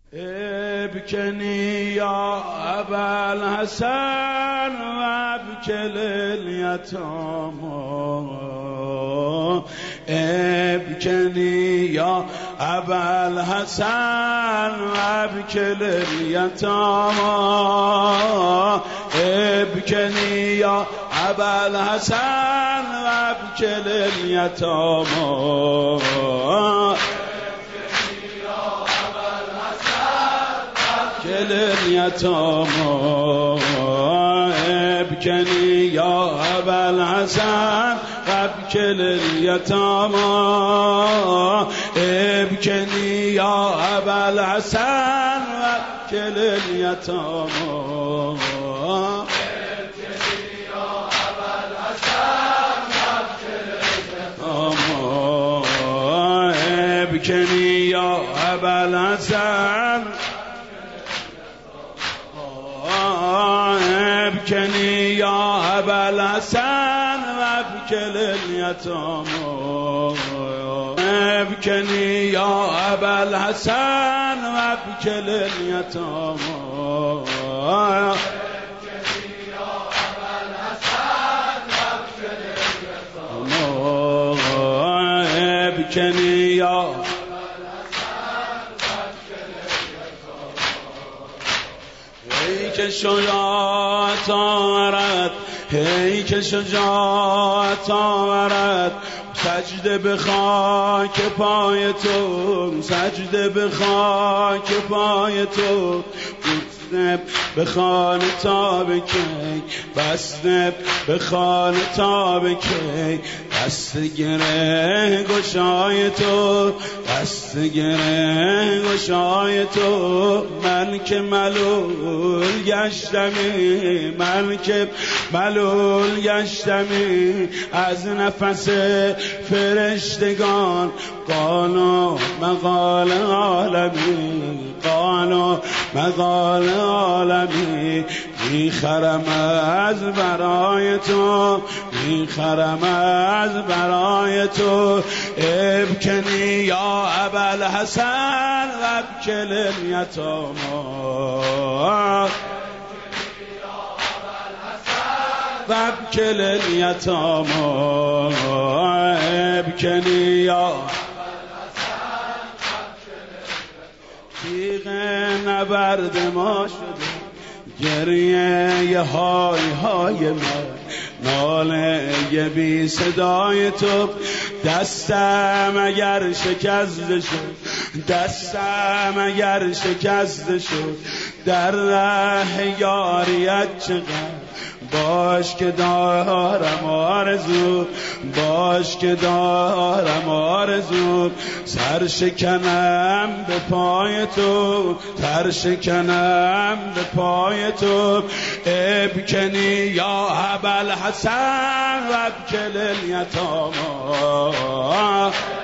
ابكني يا أبا الحسن وابكل اليتامى ابكني يا أبا الحسن وابكل اليتامى ابكني يا أبا الحسن وابكل اليتامى اليتامى ابكني يا أبا الحسن وابكل اليتامى ابكني يا أبا الحسن وابكل اليتامى ابكني يا أبا الحسن ابكني يا أبا الحسن وابكل اليتامى ابكني يا أبا الحسن وابكل اليتامى ابكني يا شجاعت آورد هیکل شجاعت آورد سجده به خاک پای تو سجده به خاک پای تو بسته به خانه تا به کی بسته به خانه تا به کی دست گره گشای تو دست گره گشای تو من که ملول گشتمی من که ملول گشتمی از نفس فرشتگان قالوا مقال عالمی قالوا مقال عالمی میخرم از برای تو میخرم از برای تو ابکنی یا ابا الحسن وابکل الیتامی وابکل الیتامی ابکنی یا تیغ نبرد ما شده گریه های های ما ناله بی صدای تو دستم اگر شکسته شد دستم اگر شکسته شد در ره یاریت چقدر باش که دارم آرزو باش که دارم آرزو سر شکنم به پای تو سر شکنم به پای تو ابکنی یا ابا الحسن وابکل الیتامی